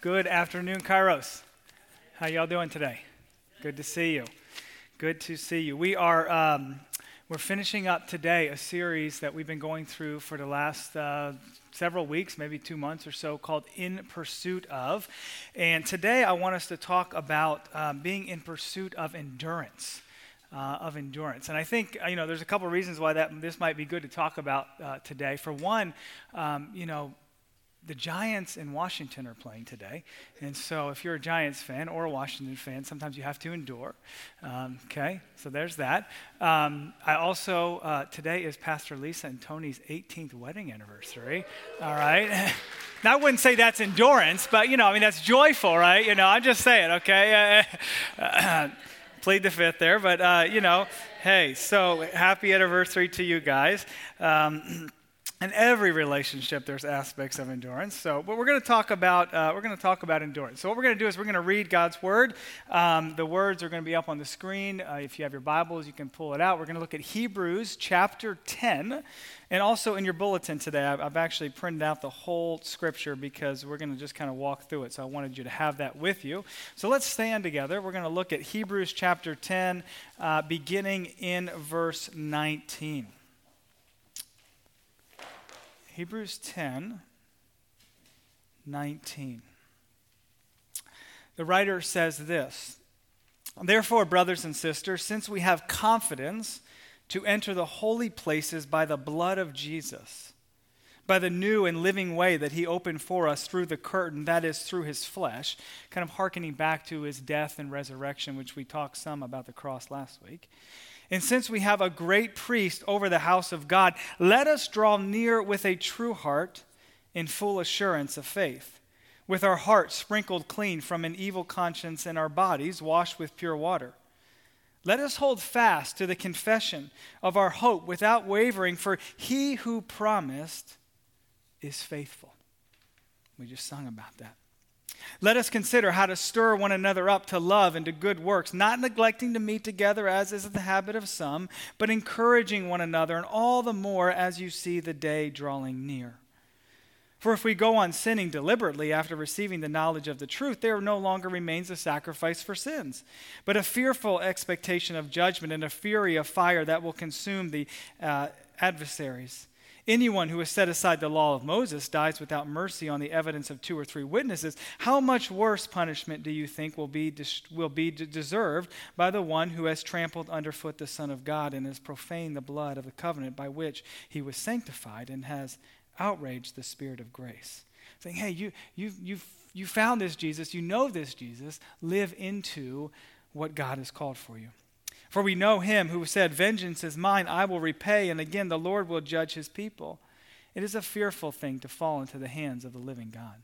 Good afternoon, Kairos. How y'all doing today? Good to see you. Good to see you. We're finishing up today a series that we've been going through for the last several weeks, maybe 2 months or so, called In Pursuit Of. And today I want us to talk about being in pursuit of endurance. And I think, there's a couple of reasons why this might be good to talk about today. For one, the Giants in Washington are playing today. And so if you're a Giants fan or a Washington fan, sometimes you have to endure. Okay, so there's that. Today is Pastor Lisa and Tony's 18th wedding anniversary. All right. Now, I wouldn't say that's endurance, but, that's joyful, right? I'm just saying, okay? Plead the fifth there, but, hey, so happy anniversary to you guys. In every relationship, there's aspects of endurance. But we're going to talk about endurance. So what we're going to do is we're going to read God's word. The words are going to be up on the screen. If you have your Bibles, you can pull it out. We're going to look at Hebrews chapter 10, and also in your bulletin today, I've actually printed out the whole scripture because we're going to just kind of walk through it. So I wanted you to have that with you. So let's stand together. We're going to look at Hebrews chapter 10, beginning in verse 19. Hebrews 10, 19. The writer says this: "Therefore, brothers and sisters, since we have confidence to enter the holy places by the blood of Jesus, by the new and living way that he opened for us through the curtain, that is, through his flesh," kind of hearkening back to his death and resurrection, which we talked some about the cross last week. "And since we have a great priest over the house of God, let us draw near with a true heart in full assurance of faith, with our hearts sprinkled clean from an evil conscience and our bodies washed with pure water. Let us hold fast to the confession of our hope without wavering, for he who promised is faithful." We just sung about that. "Let us consider how to stir one another up to love and to good works, not neglecting to meet together as is the habit of some, but encouraging one another, and all the more as you see the day drawing near. For if we go on sinning deliberately after receiving the knowledge of the truth, there no longer remains a sacrifice for sins, but a fearful expectation of judgment and a fury of fire that will consume the adversaries. Anyone who has set aside the law of Moses dies without mercy on the evidence of 2 or 3 witnesses. How much worse punishment do you think will be deserved by the one who has trampled underfoot the Son of God and has profaned the blood of the covenant by which he was sanctified and has outraged the Spirit of grace?" Saying, hey, you found this Jesus, you know this Jesus, live into what God has called for you. "For we know him who said, 'Vengeance is mine, I will repay,' and again the Lord will judge his people. It is a fearful thing to fall into the hands of the living God."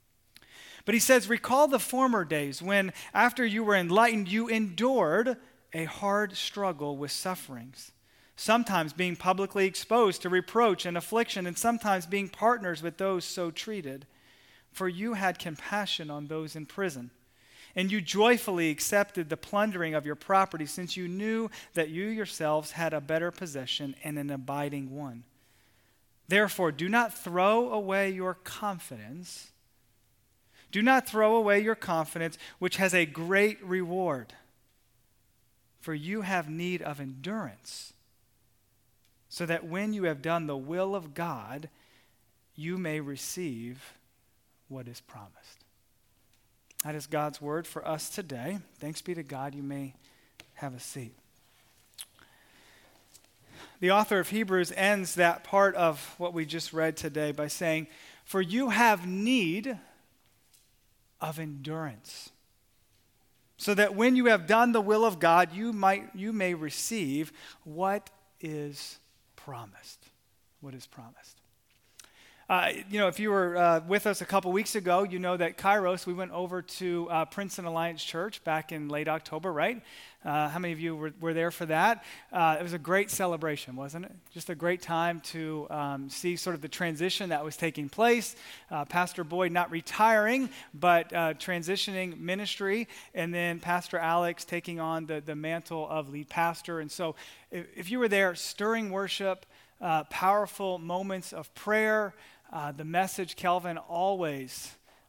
But he says, "Recall the former days when, after you were enlightened, you endured a hard struggle with sufferings, sometimes being publicly exposed to reproach and affliction, and sometimes being partners with those so treated. For you had compassion on those in prison, and you joyfully accepted the plundering of your property, since you knew that you yourselves had a better possession and an abiding one. Therefore, do not throw away your confidence. Do not throw away your confidence, which has a great reward. For you have need of endurance, so that when you have done the will of God, you may receive what is promised." That is God's word for us today. Thanks be to God. You may have a seat. The author of Hebrews ends that part of what we just read today by saying, "For you have need of endurance, so that when you have done the will of God, you may receive what is promised." What is promised? If you were with us a couple weeks ago, you know that Kairos, we went over to Princeton Alliance Church back in late October, right? How many of you were there for that? It was a great celebration, wasn't it? Just a great time to see sort of the transition that was taking place. Pastor Boyd not retiring, but transitioning ministry, and then Pastor Alex taking on the mantle of lead pastor. And so if you were there, stirring worship, powerful moments of prayer, the message, Kelvin always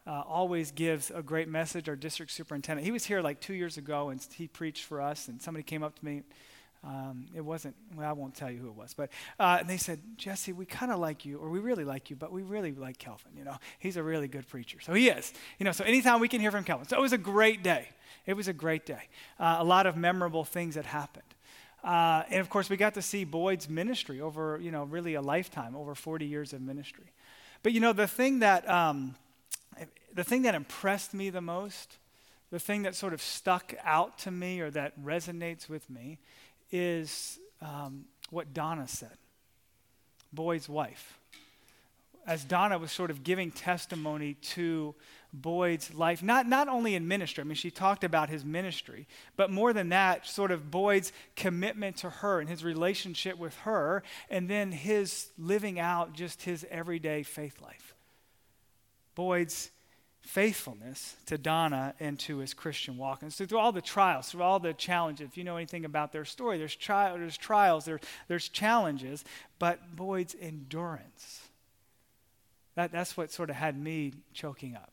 always gives a great message, our district superintendent. He was here like 2 years ago, and he preached for us, and somebody came up to me. It wasn't, well, I won't tell you who it was, but and they said, Jesse, we kind of like you, or we really like you, but we really like Kelvin, He's a really good preacher. So he is, so anytime we can hear from Kelvin. So it was a great day. It was a great day. A lot of memorable things that happened. And of course, we got to see Boyd's ministry over, really a lifetime, over 40 years of ministry. But the thing that impressed me the most, the thing that sort of stuck out to me or that resonates with me is what Donna said, Boyd's wife. As Donna was sort of giving testimony to Boyd's life, not only in ministry, I mean, she talked about his ministry, but more than that, sort of Boyd's commitment to her and his relationship with her, and then his living out just his everyday faith life. Boyd's faithfulness to Donna and to his Christian walk. And so through all the trials, through all the challenges, if you know anything about their story, there's trials, there's challenges, but Boyd's endurance, that's what sort of had me choking up.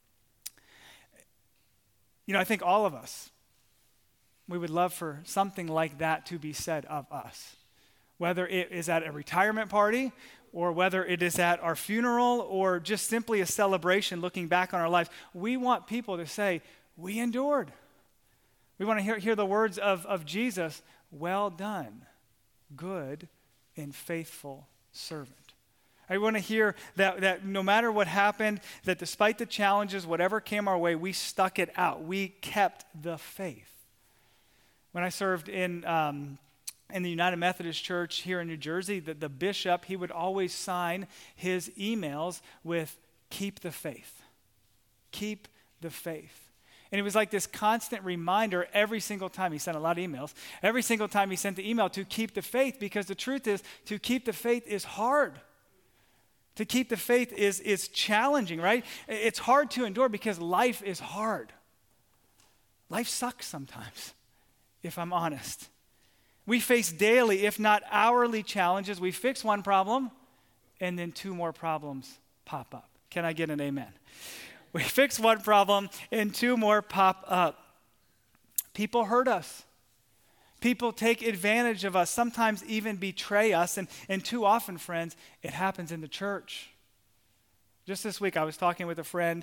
I think all of us, we would love for something like that to be said of us. Whether it is at a retirement party, or whether it is at our funeral, or just simply a celebration looking back on our lives, we want people to say, we endured. We want to hear the words of Jesus, well done, good and faithful servant. I want to hear that no matter what happened, that despite the challenges, whatever came our way, we stuck it out. We kept the faith. When I served in the United Methodist Church here in New Jersey, the bishop, he would always sign his emails with, keep the faith. Keep the faith. And it was like this constant reminder every single time. He sent a lot of emails. Every single time he sent the email to keep the faith, because the truth is, to keep the faith is hard. To keep the faith is challenging, right? It's hard to endure because life is hard. Life sucks sometimes, if I'm honest. We face daily, if not hourly, challenges. We fix one problem, and then 2 more problems pop up. Can I get an amen? We fix one problem, and 2 more pop up. People hurt us. People take advantage of us, sometimes even betray us, and too often, friends, it happens in the church. Just this week, I was talking with a friend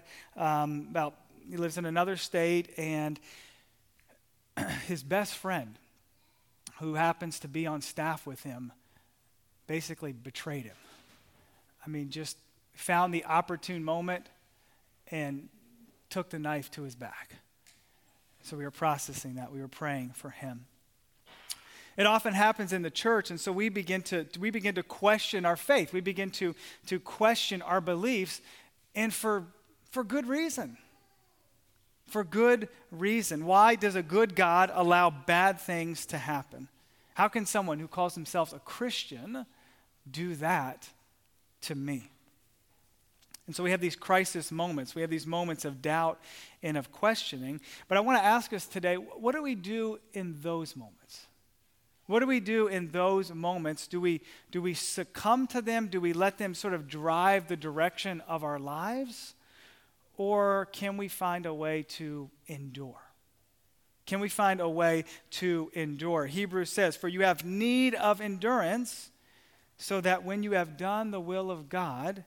he lives in another state, and his best friend, who happens to be on staff with him, basically betrayed him. I mean, just found the opportune moment and took the knife to his back. So we were processing that. We were praying for him. It often happens in the church, and so we begin to question our faith. We begin to question our beliefs, and for good reason. For good reason. Why does a good God allow bad things to happen? How can someone who calls themselves a Christian do that to me? And so we have these crisis moments. We have these moments of doubt and of questioning. But I want to ask us today, what do we do in those moments? What do we do in those moments? Do we succumb to them? Do we let them sort of drive the direction of our lives? Or can we find a way to endure? Can we find a way to endure? Hebrews says, for you have need of endurance, so that when you have done the will of God,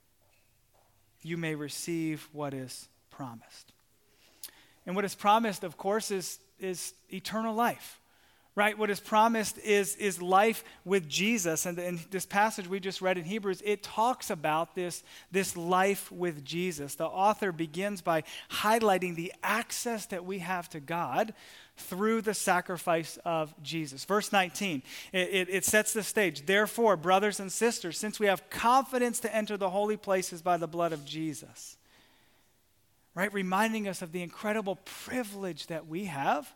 you may receive what is promised. And what is promised, of course, is eternal life. Right? What is promised is life with Jesus. And in this passage we just read in Hebrews, it talks about this life with Jesus. The author begins by highlighting the access that we have to God through the sacrifice of Jesus. Verse 19, it sets the stage. Therefore, brothers and sisters, since we have confidence to enter the holy places by the blood of Jesus. Right? Reminding us of the incredible privilege that we have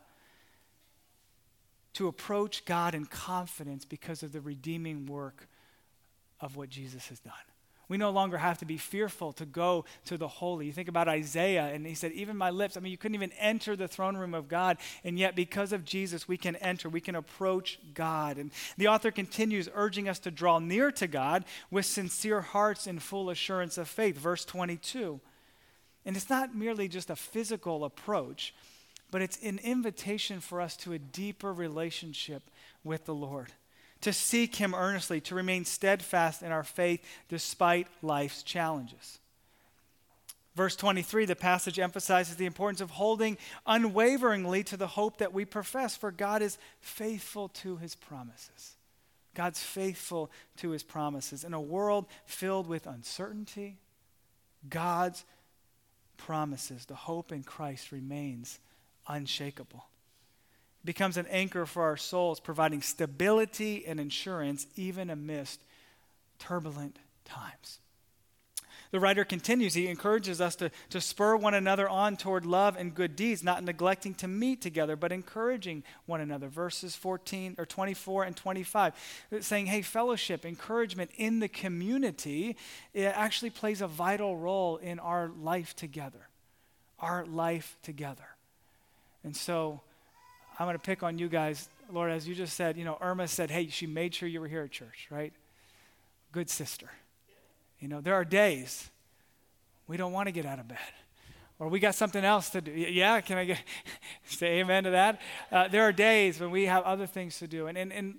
to approach God in confidence because of the redeeming work of what Jesus has done. We no longer have to be fearful to go to the holy. You think about Isaiah, and he said, even my lips, you couldn't even enter the throne room of God, and yet because of Jesus, we can enter, we can approach God. And the author continues urging us to draw near to God with sincere hearts and full assurance of faith. Verse 22, And it's not merely just a physical approach, but it's an invitation for us to a deeper relationship with the Lord, to seek him earnestly, to remain steadfast in our faith despite life's challenges. Verse 23, the passage emphasizes the importance of holding unwaveringly to the hope that we profess, for God is faithful to his promises. God's faithful to his promises. In a world filled with uncertainty, God's promises, the hope in Christ remains unshakable. It becomes an anchor for our souls, providing stability and insurance even amidst turbulent times. The writer continues, he encourages us to spur one another on toward love and good deeds, not neglecting to meet together, but encouraging one another. Verses 24 and 25, saying, hey, fellowship, encouragement in the community, it actually plays a vital role in our life together. Our life together. And so I'm going to pick on you guys. Lord, as you just said, Irma said, hey, she made sure you were here at church, right? Good sister. There are days we don't want to get out of bed, or we got something else to do. Yeah, can I say amen to that? There are days when we have other things to do,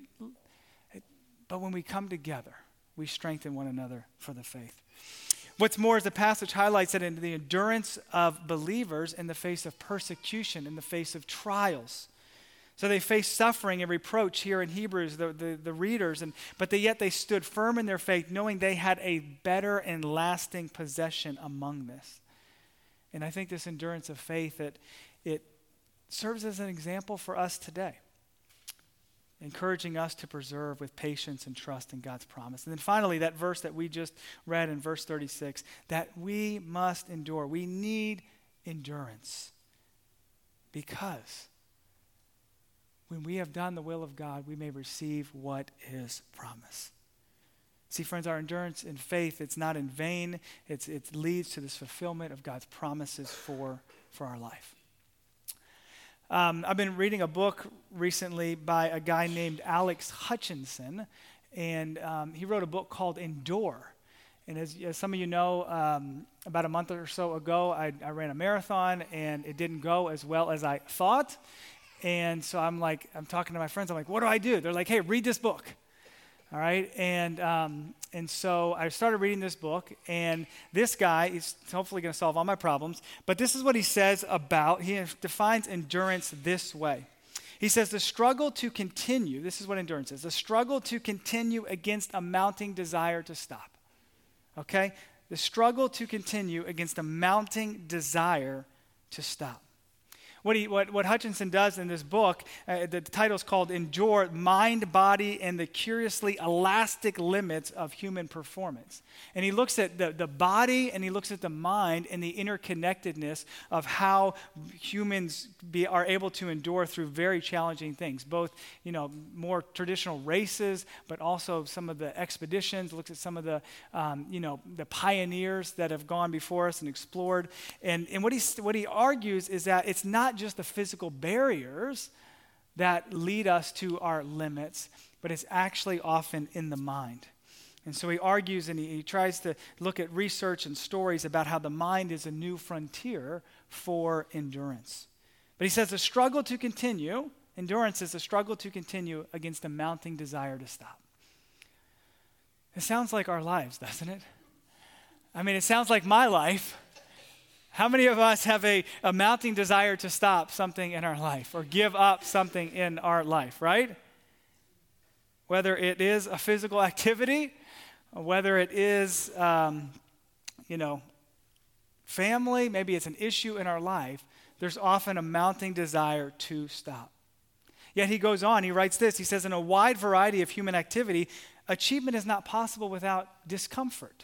but when we come together, we strengthen one another for the faith. What's more, is the passage highlights that in the endurance of believers in the face of persecution, in the face of trials. So they faced suffering and reproach here in Hebrews, the readers, but yet they stood firm in their faith, knowing they had a better and lasting possession among this. And I think this endurance of faith, it serves as an example for us today, encouraging us to preserve with patience and trust in God's promise. And then finally, that verse that we just read in verse 36, that we must endure. We need endurance because when we have done the will of God, we may receive what is promised. See, friends, our endurance in faith, it's not in vain. It leads to this fulfillment of God's promises for our life. I've been reading a book recently by a guy named Alex Hutchinson, and he wrote a book called Endure. And as some of you know, about a month or so ago, I ran a marathon, and it didn't go as well as I thought. And so I'm talking to my friends. I'm like, what do I do? They're like, hey, read this book. All right. And so I started reading this book, and this guy is hopefully going to solve all my problems. But this is what he says he defines endurance this way. He says, the struggle to continue, this is what endurance is, the struggle to continue against a mounting desire to stop. Okay? The struggle to continue against a mounting desire to stop. What Hutchinson does in this book, the title is called Endure, Mind, Body, and the Curiously Elastic Limits of Human Performance. And he looks at the body, and he looks at the mind and the interconnectedness of how humans are able to endure through very challenging things, both more traditional races, but also some of the expeditions, looks at some of the pioneers that have gone before us and explored. And what he argues is that it's not just the physical barriers that lead us to our limits, but it's actually often in the mind. And so he argues, and he tries to look at research and stories about how the mind is a new frontier for endurance. But he says the struggle to continue, endurance is a struggle to continue against a mounting desire to stop. It sounds like our lives, doesn't it? I mean, it sounds like my life. How many of us have a mounting desire to stop something in our life or give up something in our life, right? Whether it is a physical activity, or whether it is, family, maybe it's an issue in our life, there's often a mounting desire to stop. Yet he goes on, he writes this, he says, in a wide variety of human activity, achievement is not possible without discomfort.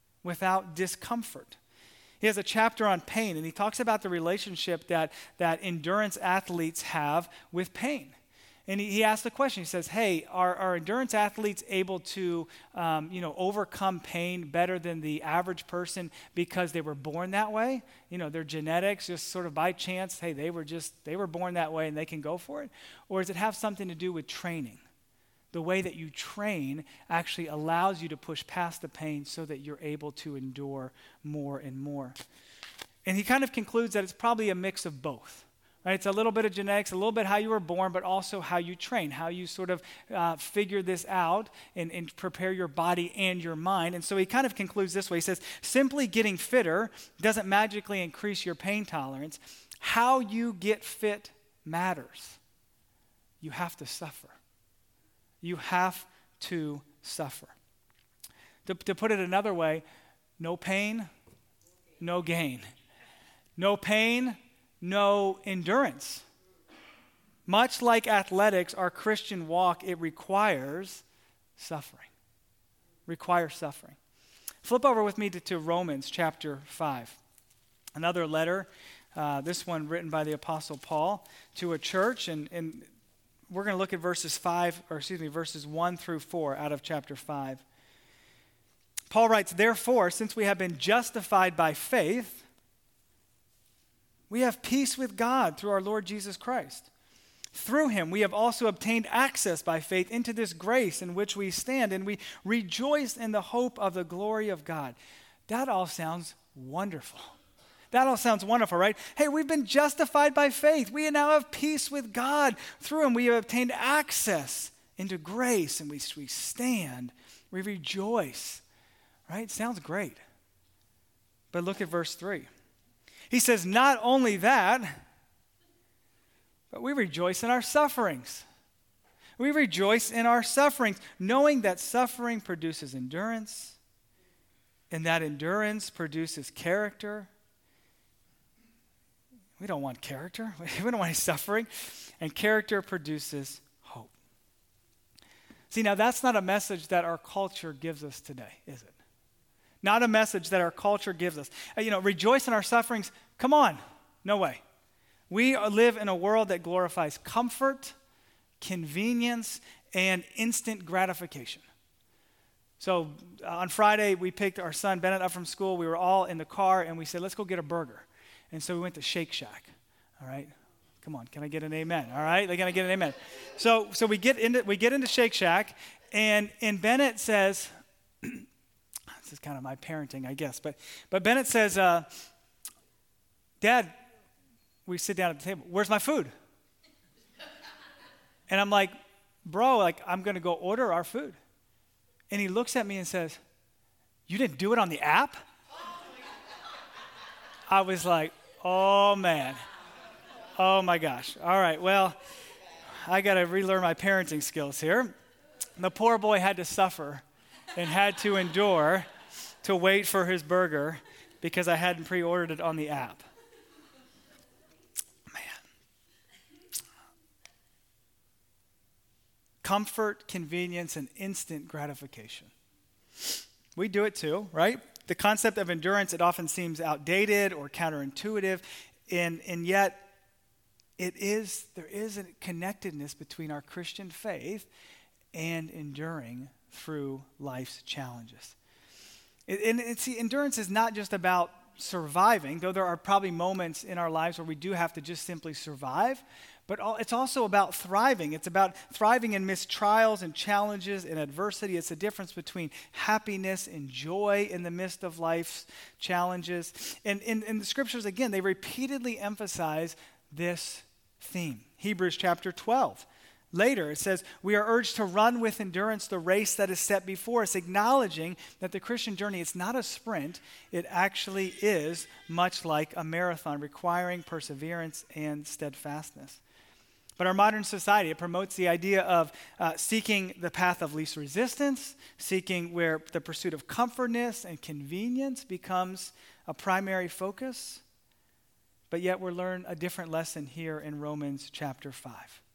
He has a chapter on pain, and he talks about the relationship that endurance athletes have with pain. And he asks the question, he says, hey, are endurance athletes able to overcome pain better than the average person because they were born that way? Their genetics, just sort of by chance, hey, they were born that way and they can go for it? Or does it have something to do with training? The way that you train actually allows you to push past the pain so that you're able to endure more and more. And he kind of concludes that it's probably a mix of both. Right? It's a little bit of genetics, a little bit how you were born, but also how you train, how you sort of figure this out and prepare your body and your mind. And so he kind of concludes this way. He says, simply getting fitter doesn't magically increase your pain tolerance. How you get fit matters. You have to suffer. You have to suffer. To put it another way, no pain, no gain. No pain, no endurance. Much like athletics, our Christian walk, it requires suffering. Requires suffering. Flip over with me to Romans chapter 5. Another letter, this one written by the Apostle Paul to a church, and we're going to look at verses 1 through 4 out of chapter 5. Paul writes, therefore, since we have been justified by faith, we have peace with God through our Lord Jesus Christ. Through him, we have also obtained access by faith into this grace in which we stand, and we rejoice in the hope of the glory of God. That all sounds wonderful. That all sounds wonderful, right? Hey, we've been justified by faith. We now have peace with God. Through him, we have obtained access into grace, and we stand. We rejoice, right? Sounds great. But look at verse 3. He says, not only that, but we rejoice in our sufferings. We rejoice in our sufferings, knowing that suffering produces endurance, and that endurance produces character. We don't want character. We don't want any suffering. And character produces hope. See, now that's not a message that our culture gives us today, is it? Not a message that our culture gives us. Rejoice in our sufferings. Come on. No way. We live in a world that glorifies comfort, convenience, and instant gratification. So on Friday, we picked our son Bennett up from school. We were all in the car, and we said, let's go get a burger. And so we went to Shake Shack. All right? Come on. Can I get an amen? All right? Can I get an amen? So we get into Shake Shack, and Bennett says, this is kind of my parenting, I guess. But Bennett says, Dad, we sit down at the table. Where's my food? And I'm like, bro, I'm going to go order our food. And he looks at me and says, you didn't do it on the app? I was like, oh, man. Oh, my gosh. All right, well, I got to relearn my parenting skills here. The poor boy had to suffer and had to endure to wait for his burger because I hadn't pre-ordered it on the app. Man. Comfort, convenience, and instant gratification. We do it too, right? The concept of endurance, it often seems outdated or counterintuitive, and yet there is a connectedness between our Christian faith and enduring through life's challenges. Endurance is not just about surviving, though there are probably moments in our lives where we do have to just simply survive, but it's also about thriving. It's about thriving amidst trials and challenges and adversity. It's the difference between happiness and joy in the midst of life's challenges. And in the scriptures, again, they repeatedly emphasize this theme. Hebrews chapter 12. Later, it says, we are urged to run with endurance the race that is set before us, acknowledging that the Christian journey is not a sprint. It actually is much like a marathon, requiring perseverance and steadfastness. But our modern society, it promotes the idea of seeking the path of least resistance, seeking where the pursuit of comfortness and convenience becomes a primary focus. But yet we learn a different lesson here in Romans chapter 5.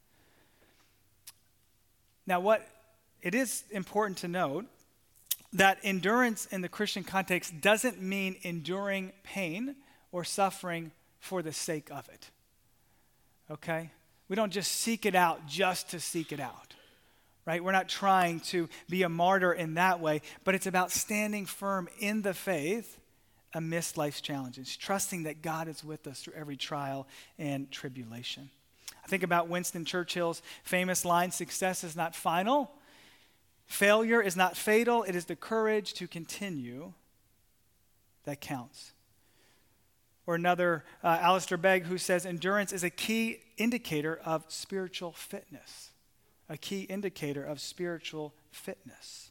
Now, it is important to note that endurance in the Christian context doesn't mean enduring pain or suffering for the sake of it. Okay? We don't just seek it out just to seek it out, right? We're not trying to be a martyr in that way, but it's about standing firm in the faith amidst life's challenges, trusting that God is with us through every trial and tribulation. I think about Winston Churchill's famous line, success is not final, failure is not fatal, it is the courage to continue that counts. Or another, Alistair Begg, who says endurance is a key indicator of spiritual fitness. A key indicator of spiritual fitness.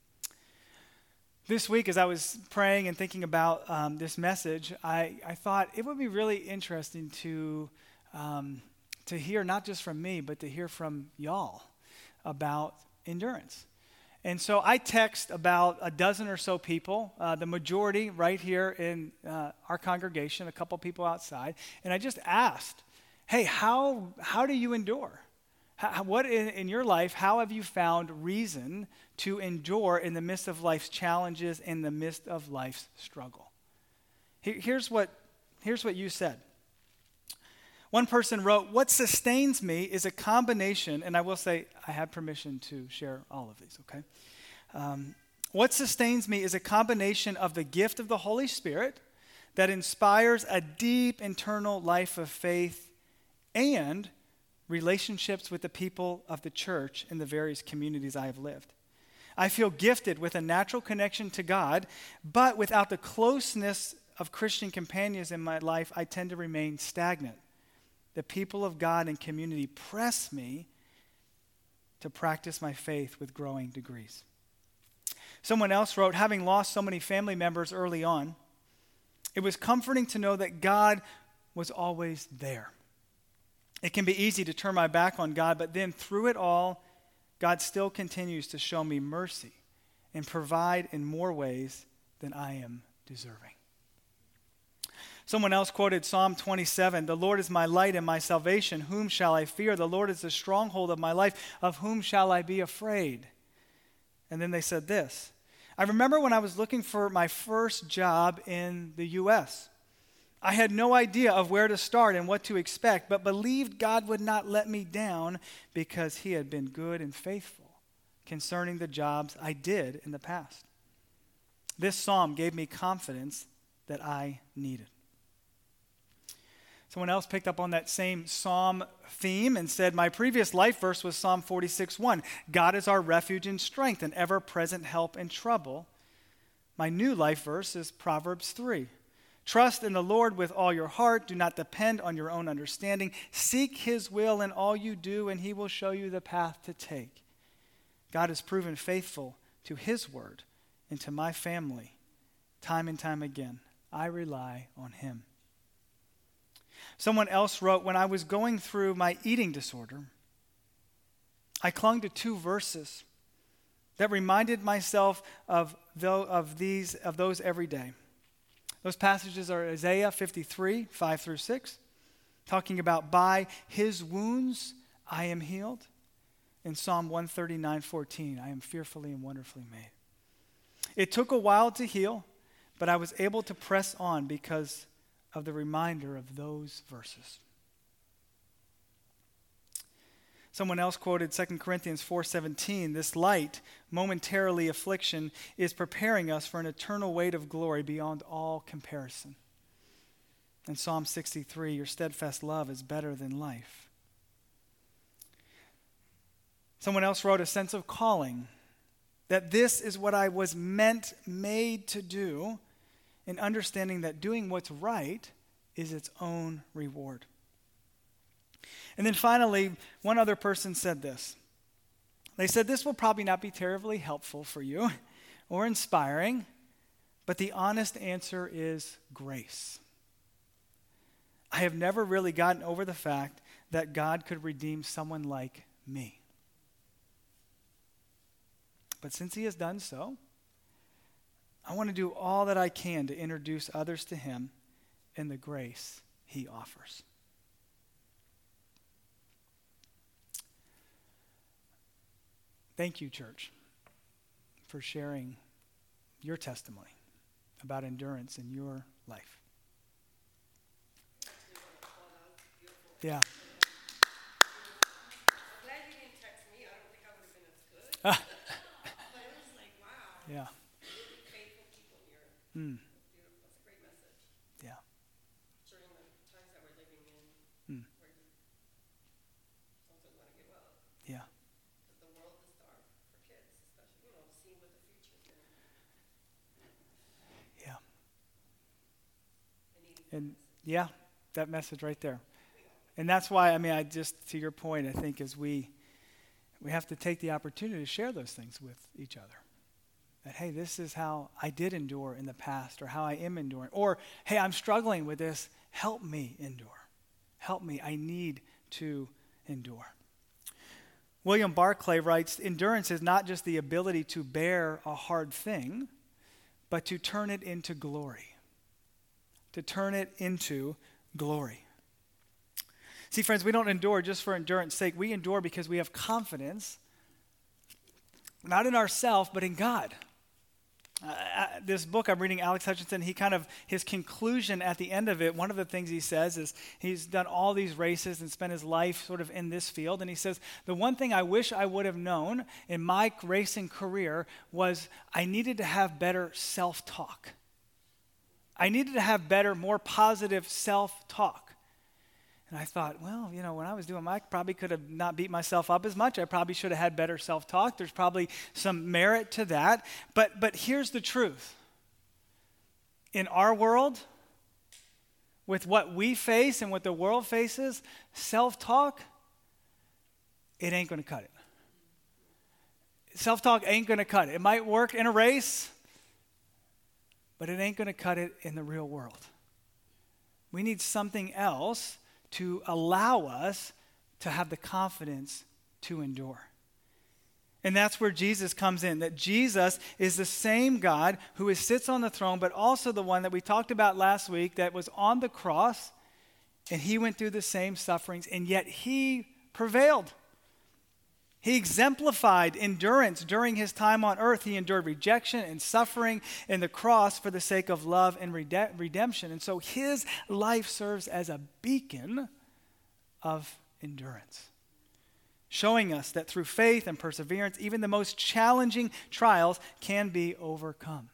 This week, as I was praying and thinking about this message, I thought it would be really interesting to hear not just from me, but to hear from y'all about endurance. And so I text about a dozen or so people, the majority right here in our congregation, a couple people outside, and I just asked, hey, how do you endure? What in your life, how have you found reason to endure in the midst of life's challenges, in the midst of life's struggle? Here's what you said. One person wrote, what sustains me is a combination, and I will say I have permission to share all of these, okay? What sustains me is a combination of the gift of the Holy Spirit that inspires a deep internal life of faith and relationships with the people of the church in the various communities I have lived. I feel gifted with a natural connection to God, but without the closeness of Christian companions in my life, I tend to remain stagnant. The people of God and community press me to practice my faith with growing degrees. Someone else wrote, having lost so many family members early on, it was comforting to know that God was always there. It can be easy to turn my back on God, but then through it all, God still continues to show me mercy and provide in more ways than I am deserving. Someone else quoted Psalm 27, the Lord is my light and my salvation. Whom shall I fear? The Lord is the stronghold of my life. Of whom shall I be afraid? And then they said this. I remember when I was looking for my first job in the U.S. I had no idea of where to start and what to expect, but believed God would not let me down because he had been good and faithful concerning the jobs I did in the past. This psalm gave me confidence that I needed. Someone else picked up on that same psalm theme and said, my previous life verse was Psalm 46:1. God is our refuge and strength, an ever-present help in trouble. My new life verse is Proverbs 3. Trust in the Lord with all your heart. Do not depend on your own understanding. Seek his will in all you do, and he will show you the path to take. God has proven faithful to his word and to my family time and time again. I rely on him. Someone else wrote, when I was going through my eating disorder, I clung to two verses that reminded myself of those every day. Those passages are Isaiah 53, 5 through 6, talking about by his wounds I am healed. And Psalm 139, 14, I am fearfully and wonderfully made. It took a while to heal, but I was able to press on because of the reminder of those verses. Someone else quoted 2 Corinthians 4:17, this light, momentarily affliction, is preparing us for an eternal weight of glory beyond all comparison. And Psalm 63, your steadfast love is better than life. Someone else wrote a sense of calling, that this is what I was made to do, and understanding that doing what's right is its own reward. And then finally, one other person said this. They said, this will probably not be terribly helpful for you or inspiring, but the honest answer is grace. I have never really gotten over the fact that God could redeem someone like me. But since he has done so, I want to do all that I can to introduce others to him in the grace he offers. Thank you, church, for sharing your testimony about endurance in your life. Yeah. Glad you didn't text me. I don't think I would have been as good. But it was like, wow. Yeah. Really faithful people here. Beautiful. That's a great message. Yeah. During the times that we're living in, where you sometimes want to give up. Yeah. Because the world is dark for kids, especially, seeing what the future's going to be. Yeah. I needed And that message. Yeah, that message right there. And that's why, I just, to your point, I think as we have to take the opportunity to share those things with each other. That, hey, this is how I did endure in the past, or how I am enduring. Or, hey, I'm struggling with this. Help me endure. Help me. I need to endure. William Barclay writes, endurance is not just the ability to bear a hard thing, but to turn it into glory. To turn it into glory. See, friends, we don't endure just for endurance sake. We endure because we have confidence, not in ourselves, but in God. This book I'm reading, Alex Hutchinson, his conclusion at the end of it, one of the things he says is he's done all these races and spent his life sort of in this field. And he says, the one thing I wish I would have known in my racing career was I needed to have better self-talk. I needed to have better, more positive self-talk. And I thought, well, when I was doing I probably could have not beat myself up as much. I probably should have had better self-talk. There's probably some merit to that. But here's the truth. In our world, with what we face and what the world faces, self-talk, it ain't going to cut it. Self-talk ain't going to cut it. It might work in a race, but it ain't going to cut it in the real world. We need something else to allow us to have the confidence to endure. And that's where Jesus comes in, that Jesus is the same God who sits on the throne, but also the one that we talked about last week that was on the cross, and he went through the same sufferings, and yet he prevailed. He exemplified endurance during his time on earth. He endured rejection and suffering in the cross for the sake of love and redemption. And so his life serves as a beacon of endurance, showing us that through faith and perseverance, even the most challenging trials can be overcome.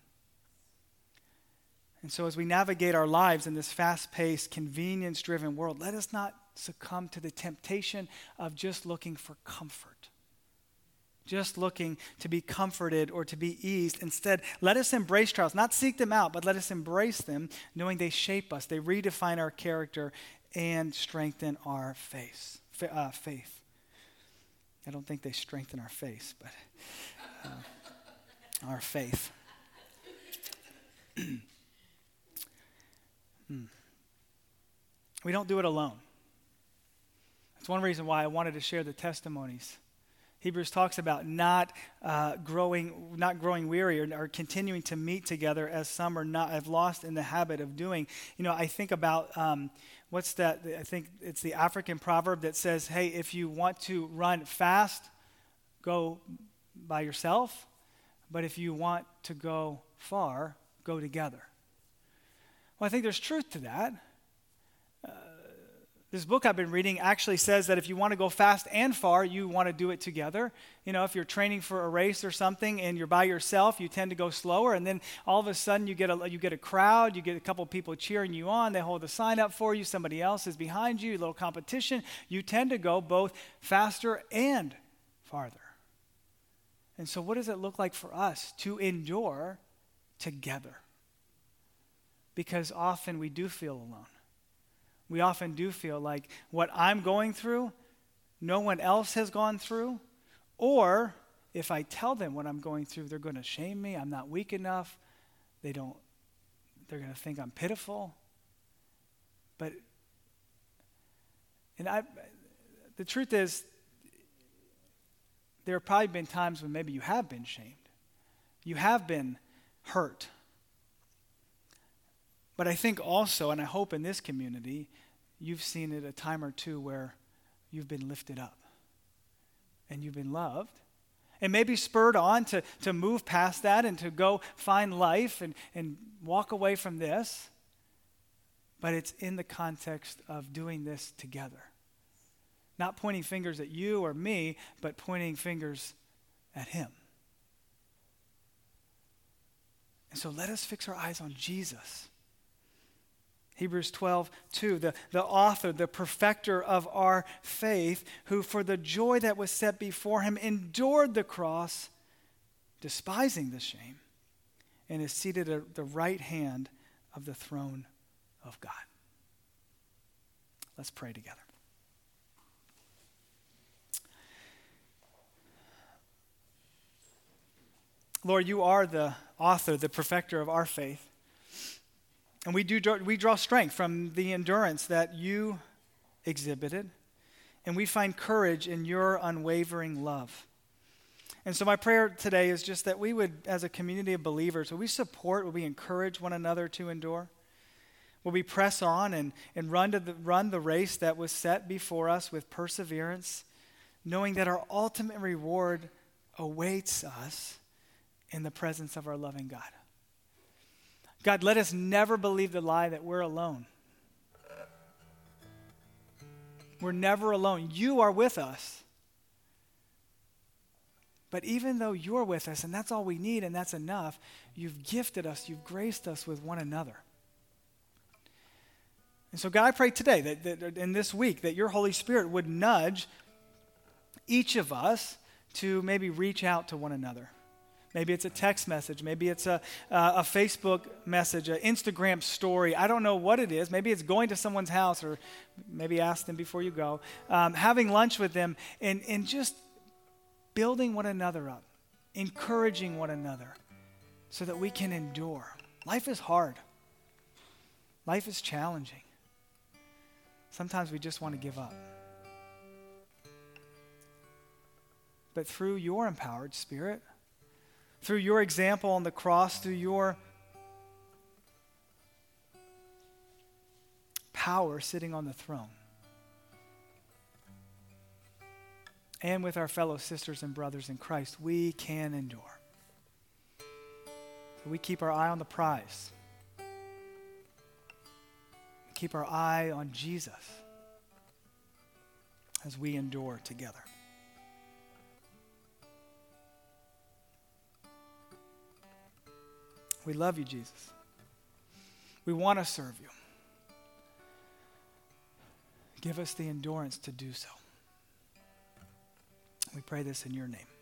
And so as we navigate our lives in this fast-paced, convenience-driven world, let us not succumb to the temptation of just looking for comfort. Just looking to be comforted or to be eased. Instead, let us embrace trials, not seek them out, but let us embrace them, knowing they shape us, they redefine our character, and strengthen our faith. I don't think they strengthen our faith, but our faith. We don't do it alone. That's one reason why I wanted to share the testimonies. Hebrews talks about not growing weary or continuing to meet together as some have lost in the habit of doing. I think about what's that? I think it's the African proverb that says, "Hey, if you want to run fast, go by yourself. But if you want to go far, go together." Well, I think there's truth to that. This book I've been reading actually says that if you want to go fast and far, you want to do it together. If you're training for a race or something and you're by yourself, you tend to go slower. And then all of a sudden you get a crowd, you get a couple people cheering you on. They hold a sign up for you. Somebody else is behind you, a little competition. You tend to go both faster and farther. And so what does it look like for us to endure together? Because often we do feel alone. We often do feel like what I'm going through, no one else has gone through. Or if I tell them what I'm going through, they're going to shame me. I'm not weak enough. They're going to think I'm pitiful. The truth is, there have probably been times when maybe you have been shamed. You have been hurt. But I think also, and I hope in this community, you've seen it a time or two where you've been lifted up and you've been loved and maybe spurred on to move past that and to go find life and walk away from this. But it's in the context of doing this together. Not pointing fingers at you or me, but pointing fingers at him. And so let us fix our eyes on Jesus. Hebrews 12:2, the author, the perfecter of our faith, who for the joy that was set before him endured the cross, despising the shame, and is seated at the right hand of the throne of God. Let's pray together. Lord, you are the author, the perfecter of our faith. And we draw strength from the endurance that you exhibited. And we find courage in your unwavering love. And so my prayer today is just that we would, as a community of believers, will we support, will we encourage one another to endure? Will we press on and run the race that was set before us with perseverance, knowing that our ultimate reward awaits us in the presence of our loving God? God, let us never believe the lie that we're alone. We're never alone. You are with us. But even though you're with us, and that's all we need, and that's enough, you've gifted us, you've graced us with one another. And so, God, I pray today that in this week that your Holy Spirit would nudge each of us to maybe reach out to one another. Maybe it's a text message. Maybe it's a Facebook message, an Instagram story. I don't know what it is. Maybe it's going to someone's house, or maybe ask them before you go. Having lunch with them and just building one another up, encouraging one another so that we can endure. Life is hard. Life is challenging. Sometimes we just want to give up. But through your empowered Spirit, through your example on the cross, through your power sitting on the throne, and with our fellow sisters and brothers in Christ, we can endure. We keep our eye on the prize. Keep our eye on Jesus as we endure together. We love you, Jesus. We want to serve you. Give us the endurance to do so. We pray this in your name.